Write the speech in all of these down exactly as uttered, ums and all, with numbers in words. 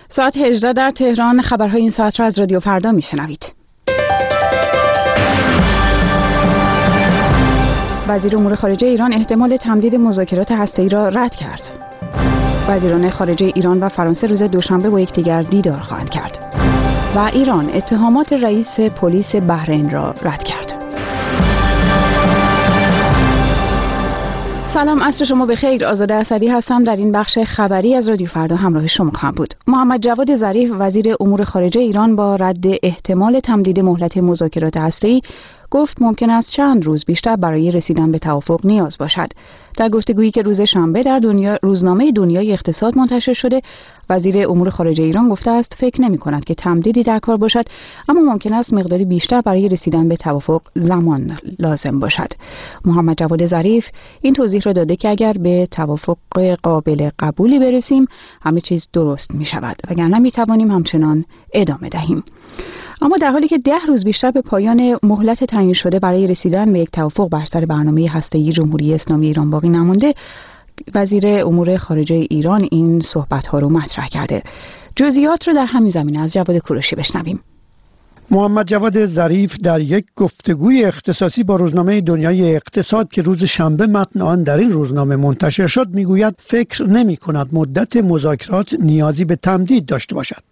ساعت هجده در تهران. خبرهای این ساعت را از رادیو فردا میشنوید. وزیر امور خارجه ایران احتمال تمدید مذاکرات هسته‌ای را رد کرد. وزیران خارجه ایران و فرانسه روز دوشنبه با یکدیگر دیدار خواهند کرد. و ایران اتهامات رئیس پلیس بحرین را رد کرد. سلام، عصر شما بخیر. آزاده اسدی هستم. در این بخش خبری از رادیو فردا همراه شما خواهم بود. محمد جواد ظریف وزیر امور خارجه ایران با رد احتمال تمدید مهلت مذاکرات هسته‌ای گفت ممکن است چند روز بیشتر برای رسیدن به توافق نیاز باشد. در گفتگویی که روز شنبه در دنیا روزنامه دنیای اقتصاد منتشر شده، وزیر امور خارجه ایران گفته است فکر نمی کند که تمدیدی در کار باشد، اما ممکن است مقداری بیشتر برای رسیدن به توافق زمان لازم باشد. محمد جواد ظریف این توضیح را داده که اگر به توافق قابل قبولی برسیم همه چیز درست می شود، وگرنه می توانیم همچنان ادامه دهیم. اما در حالی که ده روز بیشتر به پایان مهلت تعیین شده برای رسیدن به یک توافق بر سر برنامه هسته‌ای جمهوری اسلامی ایران باقی نمانده، وزیر امور خارجه ایران این صحبت‌ها رو مطرح کرده. جزئیات رو در همین زمینه از جواد کوروشی بشنویم. محمد جواد ظریف در یک گفتگوی اختصاصی با روزنامه دنیای اقتصاد که روز شنبه متن آن در این روزنامه منتشر شد میگوید فکر نمی کند مدت مذاکرات نیازی به تمدید داشته باشد.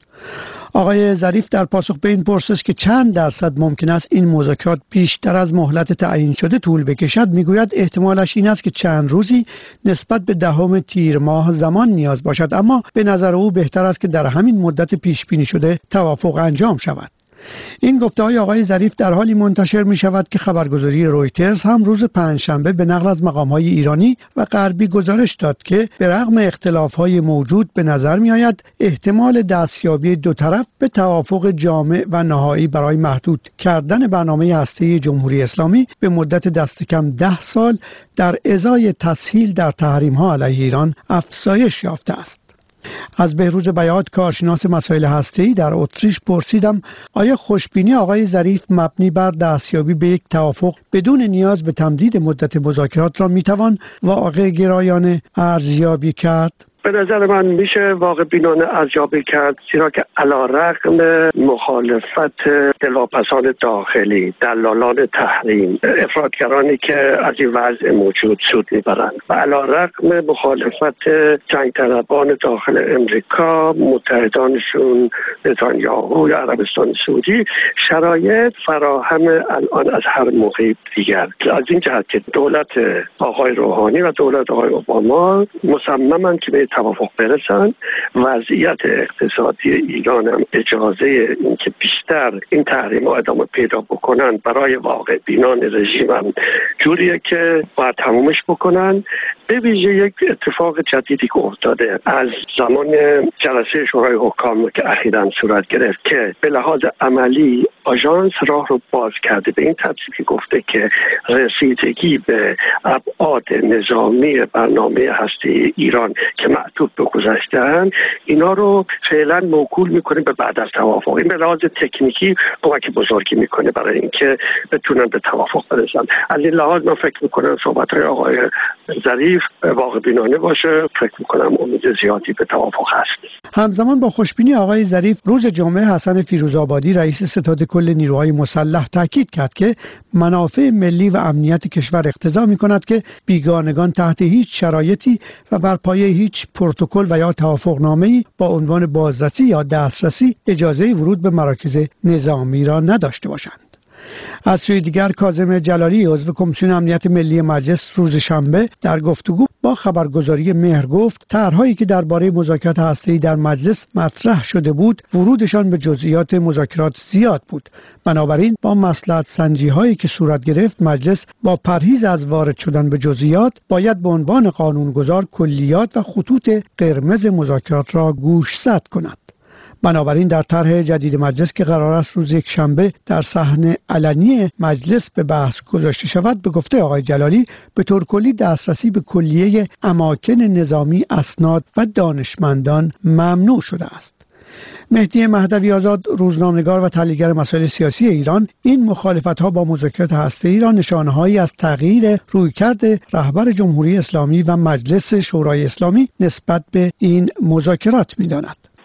آقای ظریف در پاسخ به این پرسش که چند درصد ممکن است این مذاکرات بیشتر از مهلت تعیین شده طول بکشد میگوید احتمالش این است که چند روزی نسبت به دهم تیر ماه زمان نیاز باشد، اما به نظر او بهتر است که در همین مدت پیش بینی شده توافق انجام شود. این گفته‌های آقای ظریف در حالی منتشر می شود که خبرگزاری رویترز هم روز پنجشنبه به نقل از مقام‌های ایرانی و غربی گزارش داد که به رغم اختلاف‌های موجود به نظر می آید احتمال دستیابی دو طرف به توافق جامع و نهایی برای محدود کردن برنامه هسته‌ای جمهوری اسلامی به مدت دست کم ده سال در ازای تسهیل در تحریم‌ها علیه ایران افزایش یافته است. از بهروز بیات کارشناس مسائل هسته‌ای در اتریش پرسیدم آیا خوشبینی آقای ظریف مبنی بر دستیابی به یک توافق بدون نیاز به تمدید مدت مذاکرات را میتوان واقع گرایانه ارزیابی کرد؟ به نظر من میشه واقع بینانه ارزیابی کرد، زیرا که علیرغم مخالفت دلواپسان داخلی، دلالان تحریم، افراطگرانی که از این وضع موجود سود میبرند و علیرغم مخالفت جنگ طلبان داخل امریکا، متحدانشون نتانیاهو یا عربستان سعودی، شرایط فراهم الان از هر موقع دیگر. از این جهت که دولت آقای روحانی و دولت آقای اوباما مصممند که به توافق برسن، وضعیت اقتصادی ایران هم اجازه اینکه بیشتر این تحریم ها ادامه پیدا بکنن برای واقع بینان رژیم هم جوریه که باید تمومش بکنن. به ویژه یک اتفاق جدیدی که افتاده از زمان جلسه شورای حکام که اخیراً صورت گرفت که به لحاظ عملی آژانس راه رو باز کرده، به این ترتیب که گفته که رسیدگی به ابعاد نظامی برنامه هسته ایران که معطوف به گذشته‌اند اینا رو فعلا موکول میکنه به بعد از توافق. این به لحاظ تکنیکی کمک بزرگی میکنه برای اینکه بتونن به توافق برسن. از این لحاظ من فکر میکنم صحبت‌های آقای ظریف واقع بینانه باشه. فکر میکنم امید زیادی به توافق هست. همزمان با خوشبینی آقای ظریف روز جمعه حسن فیروزآبادی رئیس ستاد کل نیروهای مسلح تاکید کرد که منافع ملی و امنیت کشور اقتضا می‌کند که بیگانگان تحت هیچ شرایطی و بر پایه هیچ پروتکل و یا توافقنامه‌ای با عنوان بازرسی یا دسترسی اجازه ورود به مراکز نظامی را نداشته باشند. از سوی دیگر کاظم جلالی عضو کمیسیون امنیت ملی مجلس روز شنبه در گفتگو با خبرگزاری مهر گفت طرح‌هایی که درباره مذاکرات هسته‌ای در مجلس مطرح شده بود ورودشان به جزئیات مذاکرات زیاد بود، بنابراین با مصلحت سنجی‌هایی که صورت گرفت مجلس با پرهیز از وارد شدن به جزئیات باید به عنوان قانونگذار کلیات و خطوط قرمز مذاکرات را گوشزد کند. بنابراین در طرح جدید مجلس که قرار است روز یک شنبه در صحن علنی مجلس به بحث گذاشته شود، به گفته آقای جلالی به طور کلی دسترسی به کلیه اماکن نظامی، اسناد و دانشمندان ممنوع شده است. مهدی مهدوی آزاد، روزنامه‌نگار و تحلیلگر مسائل سیاسی ایران، این مخالفت‌ها با مذاکرات هسته‌ای را نشانه‌هایی از تغییر رویکرد رهبر جمهوری اسلامی و مجلس شورای اسلامی نسبت به این مذاکرات می‌داند.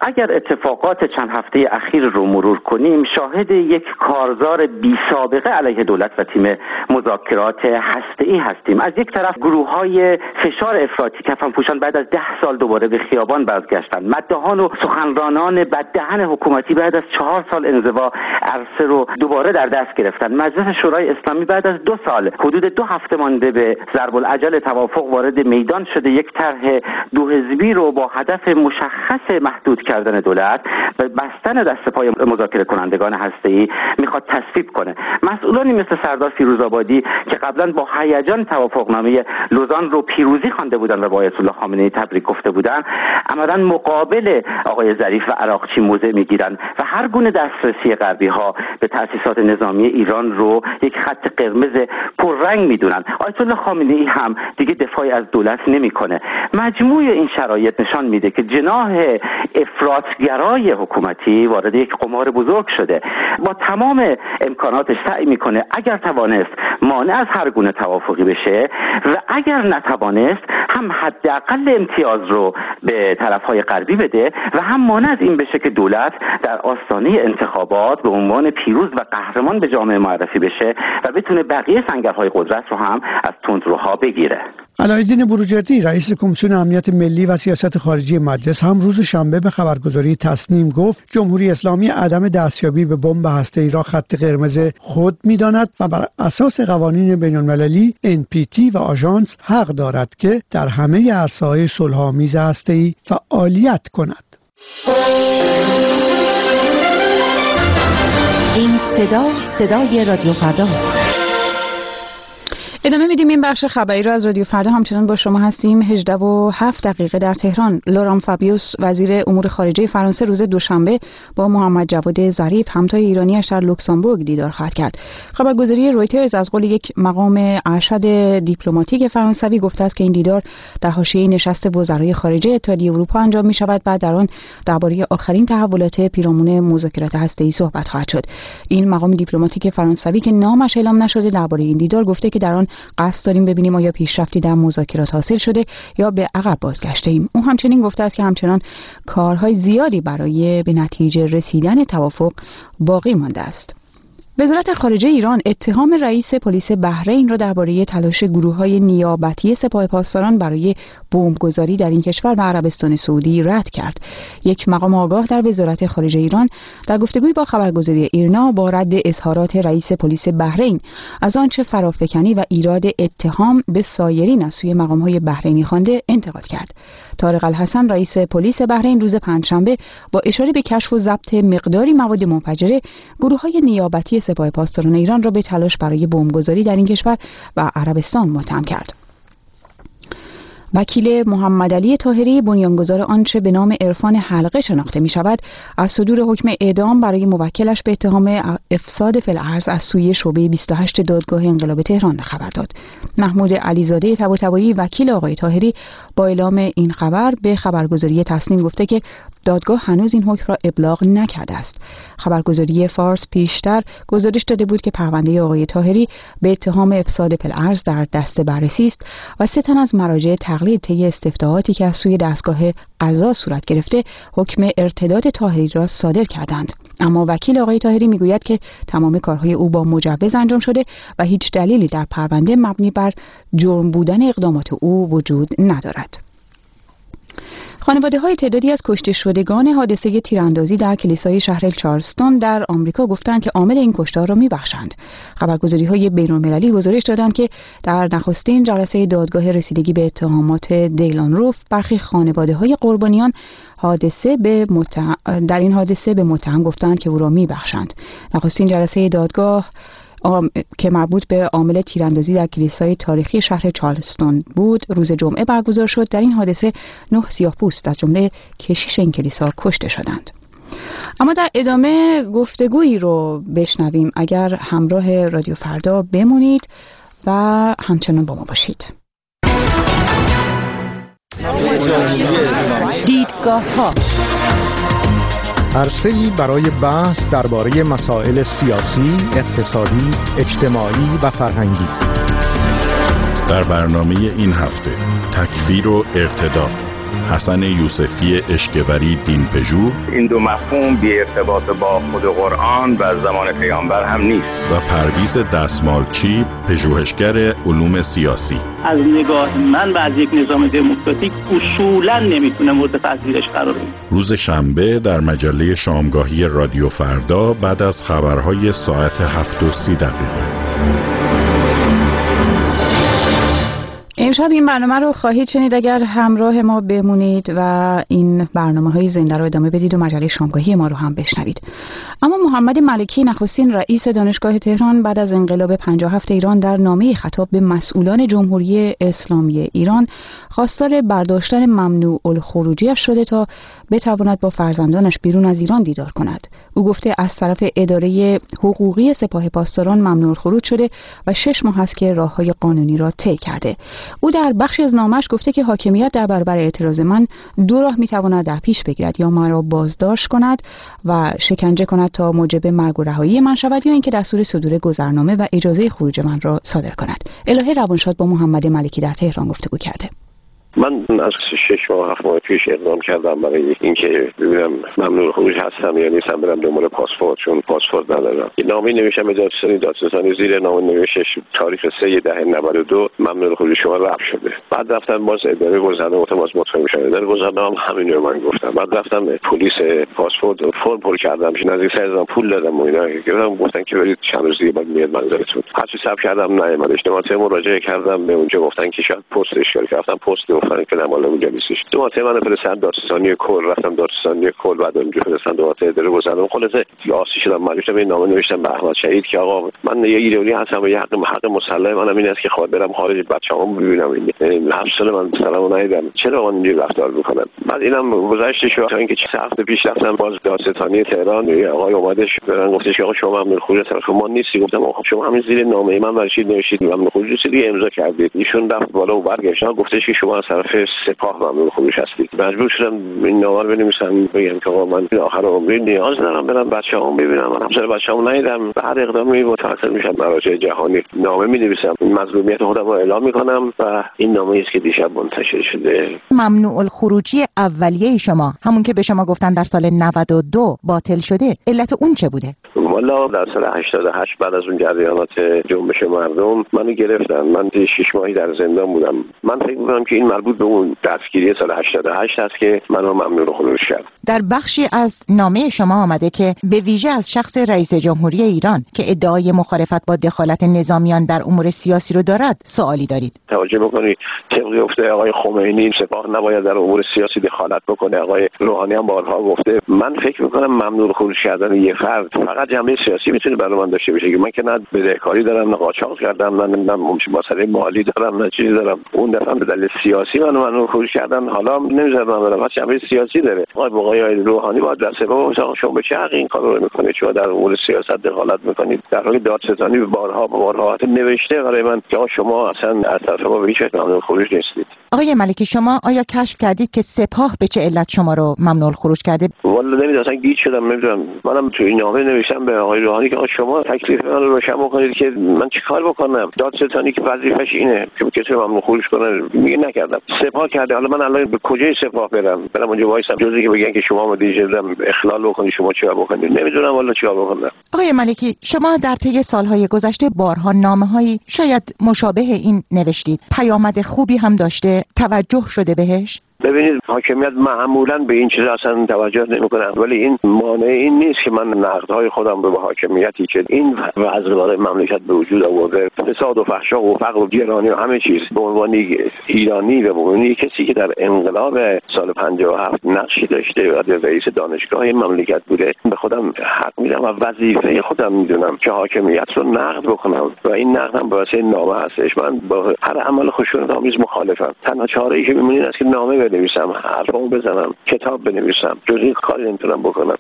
اگر اتفاقات چند هفته اخیر رو مرور کنیم، شاهد یک کارزار بی سابقه علیه دولت و تیم مذاکرات هسته‌ای هستیم. از یک طرف گروه‌های فشار افراطی کفنپوشان بعد از ده سال دوباره به خیابان برگشتند. مداحان و سخنرانان بددهن حکومتی بعد از چهار سال انزوا عرصه رو دوباره در دست گرفتند. مجلس شورای اسلامی بعد از دو سال حدود دو هفته مانده به ضرب العجل توافق وارد میدان شده. یک طرح دو حزبی رو با هدف مشخص محدود کردن دولت و بستن دست پای مذاکره کنندگان هسته‌ای میخواد تصویب کنه. مسئولانی مثل سردار فیروزآبادی که قبلا با هیجان توافقنامه لوزان رو پیروزی خوانده بودند و با آیت الله خامنه‌ای تبریک گفته بودند، عملاً مقابل آقای ظریف و عراقچی موضع میگیرند و هر گونه دسترسی غربی‌ها به تأسیسات نظامی ایران رو یک خط قرمز پررنگ میدونن. آیت الله خامنه‌ای هم دیگه دفاعی از دولت نمیکنه. مجموع این شرایط نشان میده که جناح افراطگرای حکومتی وارد یک قمار بزرگ شده. با تمام امکاناتش سعی میکنه اگر توانست مانع از هر گونه توافقی بشه و اگر نتوانست هم حداقل امتیاز رو به طرفهای غربی بده و هم مانع از این بشه که دولت در آستانه انتخابات به عنوان پیروز و قهرمان به جامعه معرفی بشه و بتونه بقیه سنگرهای قدرت رو هم از تندروها بگیره. علایالدین بروجردی رئیس کمیسیون امنیت ملی و سیاست خارجی مجلس هم روز شنبه به خبرگزاری تصنیم گفت جمهوری اسلامی عدم دستیابی به بمب هسته‌ای را خط قرمز خود می‌داند و بر اساس قوانین بین‌المللی ان پی تی و آژانس حق دارد که در همه عرصه‌های صلح‌آمیز هسته‌ای فعالیت کند. این صدا صدای رادیو فردا است. ادامه میدیم این بخش خبری را از رادیو فردا. همچنان با شما هستیم. هجده و هفت دقیقه در تهران. لوران فابیوس وزیر امور خارجه فرانسه روز دوشنبه با محمد جواد ظریف همتای ایرانیش در لوکزامبورگ دیدار خواهد کرد. خبرگزاری رویترز از قول یک مقام ارشد دیپلماتیک فرانسوی گفته است که این دیدار در حاشیه نشست وزرای خارجه اتحادیه اروپا انجام می شود. بعد در آن درباره آخرین تحولات پیرامون مذاکرات هسته‌ای صحبت خواهد شد. این مقام دیپلماتیک فرانسوی که نامش اعلام نشده درباره این دیدار گفته که در آن قصد داریم ببینیم آیا پیشرفتی در مذاکرات حاصل شده یا به عقب بازگشته ایم. او همچنین گفته است که همچنان کارهای زیادی برای به نتیجه رسیدن توافق باقی مانده است. وزارت خارجه ایران اتهام رئیس پلیس بحرین را درباره تلاش گروه‌های نیابتی سپاه پاسداران برای بمبگذاری در این کشور و عربستان سعودی رد کرد. یک مقام آگاه در وزارت خارجه ایران در گفتگوی با خبرگزاری ایرنا با رد اظهارات رئیس پلیس بحرین از آنچه فرافکنی و ایراد اتهام به سایرین از سوی مقام‌های بحرینی خوانده انتقاد کرد. طارق الحسن رئیس پلیس بحرین روز پنجشنبه با اشاره به کشف و ضبط مقداری مواد منفجره گروه‌های نیابتی سپاه پاسداران ایران را به تلاش برای بمبگذاری در این کشور و عربستان متهم کرد. وکیل محمد علی طاهری بنیانگذار آنچه به نام عرفان حلقه شناخته می شود از صدور حکم اعدام برای موکلش به اتهام افساد فی الارض از سوی شعبه بیست و هشت دادگاه انقلاب تهران خبر داد. محمود علیزاده طباطبایی وکیل آقای طاهری با اعلام این خبر به خبرگزاری تصنیم گفته که دادگاه هنوز این حکم را ابلاغ نکرده است. خبرگزاری فارس پیشتر گزارش داده بود که پرونده آقای طاهری به اتهام افساد فی الارض در دست بررسی است و سه تن از مراجع تقلید طی استفتاحاتی که از سوی دستگاه قضا صورت گرفته حکم ارتداد طاهری را صادر کردند. اما وکیل آقای طاهری میگوید که تمام کارهای او با مجوز انجام شده و هیچ دلیلی در پرونده مبنی بر جرم بودن اقدامات او وجود ندارد. خانواده‌های تعدادی از کشته شدگان حادثه تیراندازی در کلیسای شهر چارلستون در آمریکا گفتند که عامل این کشتار را می‌بخشند. خبرگزاری‌های بین‌المللی گزارش دادند که در نخستین جلسه دادگاه رسیدگی به اتهامات دیلان روف برخی خانواده‌های قربانیان حادثه به متهم در این حادثه به متهم گفتند که او را می‌بخشند. نخستین جلسه دادگاه آم... که مربوط به عامل تیراندازی در کلیسای تاریخی شهر چارلستون بود روز جمعه برگزار شد. در این حادثه نه سیاه‌پوست از جمله کشیش این کلیسا کشته شدند. اما در ادامه گفتگویی رو بشنویم. اگر همراه رادیو فردا بمونید و همچنان با ما باشید. دیدگاه ها عرصه‌ای برای بحث درباره مسائل سیاسی، اقتصادی، اجتماعی و فرهنگی. در برنامه این هفته تکفیر و ارتداد، حسن یوسفی اشکوری دین پژوه. این دو مفهوم بی ارتباط با خود قرآن و زمان پیامبر هم نیست. و پرویز دستمالچی پژوهشگر علوم سیاسی. از نگاه من و از یک نظام دموکراتیک اصولاً نمیتونه مورد پذیرش قرار بگیره. روز شنبه در مجله شامگاهی رادیو فردا بعد از خبرهای ساعت هفت و سی دقیقه. امشب این برنامه رو خواهید شنید اگر همراه ما بمونید و این برنامه‌های زنده رو ادامه بدید و مجله شامگاهی ما رو هم بشنوید. اما محمد ملکی نخستین رئیس دانشگاه تهران بعد از انقلاب پنجاه و هفت ایران در نامه خطاب به مسئولان جمهوری اسلامی ایران خواستار برداشتن ممنوع الخروجی‌اش شده تا بتواند با فرزندانش بیرون از ایران دیدار کند. او گفته از طرف اداره حقوقی سپاه پاسداران ممنوع الخروج شده و شش ماه است که راه‌های قانونی را طی کرده. او در بخشی از نامش گفته که حاکمیت در برابر اعتراض من دو راه میتواند در پیش بگیرد، یا مرا بازداشت کند و شکنجه کند تا موجب مرگ و رهایی من شود، یا اینکه دستور صدور گذرنامه و اجازه خروج من را صادر کند. الهه روانشاد با محمد ملکی در تهران گفتگو کرده. من از شش ماه هفت ماه پیش اقدام کردم برای اینکه ببینم ممنوع خروج هستم یا نیستم، برم دنبال پاسپورت، چون پاسپورت ندارم. یه نامه نوشتم به دادستانی، دادستانی زیر نامه نوشتش تاریخ سه دهم نود و دو ممنوع خروج شما رفع شده. بعد رفتم باز اداره گذرنامه گفتم باز مطمئن شدم. اداره گذرنامه همین رو من گفتم. بعد رفتم پلیس پاسپورت فرم پر کردم، نزدیک سه هزار پول دادم و اینا. گفتم گفتن که برید چند روز دیگه بعد میاد منظرتون. هرچی ثبت کردم نیومد. اجتماع مراجعه کردم به اونجا، گفتن که شاید پست اشکال کرده. رفتم پست گفتن که نمال اونجا نیستش. دو ماه من فرستادم دادستانی کل، رفتم دادستانی کل، بعد اونجا فرستادم دو ماه اداره گذرنامه. خلاصه آسی شدم، مجبورم این نامه نوشتم به احمد شهید که آقا من یه ایرانی هستم و یه حق حق مسلم منم این است که خواهد برم خارج بچه‌هامو ببینم. این هفت سال من سلامو ندیدم، چرا من اینجوری رفتار میکنم؟ بعد اینم گذشته شو تا اینکه چه هفته پیش رفتم باز دادستانی تهران، آقای اومدش برن گفتش آقا شما ممنوع خروج طرف ما نیستی. گفتم آقا شما همین زیر نامه من برشید نوشید ممنوع خروج دیگه امضا کردید. ایشون رفت بالا و برگشت گفتش که شما از طرف سپاه ممنوع خروج هستید. مجبور شدم این نامه رو بنویسم بگم که آقا من آخر عمری نیاز دارم برم بچه‌هام ببینم، من همسر بچه‌هام ندیدم. بعد اقدامی متأثر میشم مراجع جهانی نامه می‌نویسم، مظلومیت خودم رو اعلام می‌کنم و این نامه است که دیشب منتشر شده. ممنوع الخروجی اولیه شما همون که به شما گفتن در سال نود و دو باطل شده، علت اون چه بوده؟ والا در سال هشتاد و هشت بعد از اون جریانات جنبش مردم منو گرفتن. من شش ماهی در زندان بودم. من فکر می‌کنم که این مربوط به اون دستگیری سال هشتاد و هشت است که منو ممنوع خروج کرد. در بخشی از نامه شما آمده که به ویژه از شخص رئیس جمهوری ایران که ادعای مخالفت با دخالت نظامیان در امور سیاسی رو دارد سوالی دارید. توجه بکنید طبق گفته آقای خمینی سپاه نباید در امور سیاسی دخالت بکنه. آقای روحانی هم بارها گفته. من فکر می‌کنم ممنوع خروج کردن یه فرد فقط جنبه سیاسی میتونه برای من داشته باشه که من که نه بدهکاری دارم، نه قاچاق کردم، نه نه مسئله مالی دارم، نه چیزی دارم. اون دفعه به دلیل سیاسی منو ممنوع خروج کردن. حالا نمی‌ذارم برام جنبه سیاسی داره. آقای روحانی باید در سپاه شما به چه حقی این کارو رو میکنید؟ چون در امور سیاست دخالت میکنید. در حالی دادستانی بارها بارها نوشته برای من که شما اصلا از طرف ما به هیچ وجه ممنوع خروج نیستید. آقای ملکی شما آیا کشف کردید که سپاه به چه علت شما رو ممنوع خروج کرده؟ والا نمیدونم، اصلا گیج شدم. نمیدونم، منم تو این نامه نوشتم به آقای روحانی که شما تکلیف من رو روشن بکنید که من چیکار بکنم. دادستانی که وظیفش اینه که کسی ممنوع خروج کنه میگه نکردم. سپاه کرده. حالا من الان به کجای سپاه برم؟ برم اونجا وایسم جزی که بگن که شما مدیریتم اخلال بکنید، شما چیکار بکنید؟ نمیدونم والا چیکار بکنم. آقای ملکی شما در طی سالهای گذشته بارها نامه‌هایی شاید مشابه این نوشتید. پیامد خوبی هم داشته، توجه شده بهش؟ ببینید حاکمیت معمولا به این چیز اصلا توجه نمیکنه، ولی این مانع این نیست که من نقدهای خودم رو به حاکمیتی که این وضع برای مملکت به وجود آورده، فساد و فحشا و فقر و گرانی و همه چیز، به عنوان ایرانی و به عنوان کسی که در انقلاب سال پنجاه و هفت نقشی داشته و رئیس دانشگاه مملکت بوده، به خودم حق میدم و وظیفه خودم میدونم که حاکمیت رو نقد بکنم و این نقدم باعث نامه هستش. من با هر عمل خشونت‌آمیز مخالفم. تنها چاره‌ای که میمونه است که نامه بنویسم، حرفامو بزنم، کتاب بنویسم. جز این کاری نمیتونم بکنم.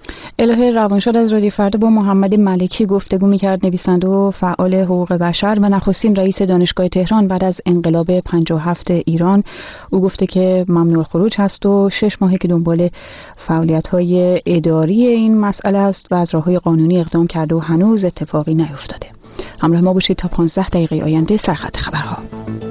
الهه روانشاد از رادیو فردا با محمد ملکی گفتگو می‌کرد، نویسنده و فعال حقوق بشر و نخستین رئیس دانشگاه تهران بعد از انقلاب پنجاه و هفت ایران. او گفته که ممنوع خروج هست و شش ماهه که دنبال فعالیت‌های اداری این مسئله است و از راه‌های قانونی اقدام کرده و هنوز اتفاقی نیفتاده. همراه ما باشید تا پانزده دقیقه آینده سرخط خبرها.